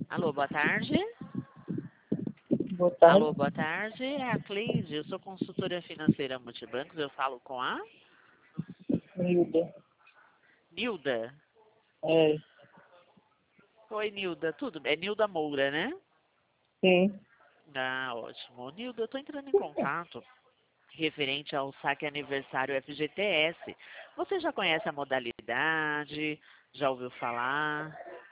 Alô, boa tarde. Boa tarde. Alô, boa tarde. É a Cleide, eu sou consultora financeira multibancos. Eu falo com a Hilda. Nilda. É, Oi, Nilda, tudo bem? É Nilda Moura, né? sim. Ah, ótimo. Nilda, eu estou entrando em contato referente ao saque aniversário FGTS. Você já conhece a modalidade? Já ouviu falar?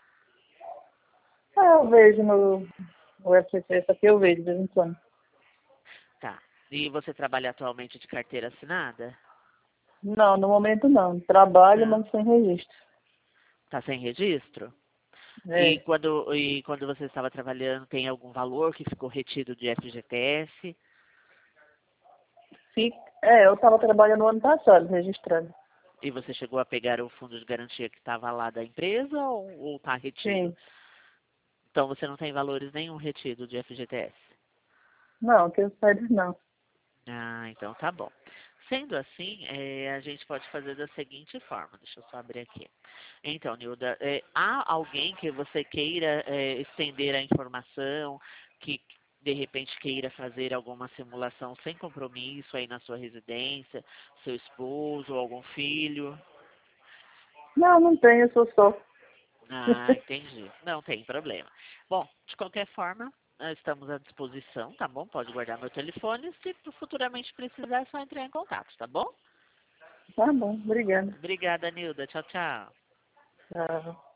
Eu vejo no FCC, aqui eu vejo de vez em quando. Tá. E você trabalha atualmente de carteira assinada? Não, no momento não. Trabalho, Não. mas sem registro. Tá sem registro? E É, quando você estava trabalhando, tem algum valor que ficou retido de FGTS? eu estava trabalhando no ano passado, registrando. E você chegou a pegar o fundo de garantia que estava lá da empresa ou está retido? Sim. Então você não tem valores nenhum retido de FGTS? Não, que eu saiba não. Ah, então tá bom. Sendo assim, a gente pode fazer da seguinte forma. Deixa eu só abrir aqui. Então, Nilda, há alguém que você queira estender a informação, que de repente queira fazer alguma simulação sem compromisso aí na sua residência, seu esposo ou algum filho? Não, não tenho, eu sou só. Ah, entendi. Não tem problema. Bom, de qualquer forma, nós estamos à disposição, tá bom? Pode guardar meu telefone. Se futuramente precisar, é só entrar em contato, tá bom? Tá bom, obrigada. Obrigada, Nilda. Tchau, tchau. Tchau.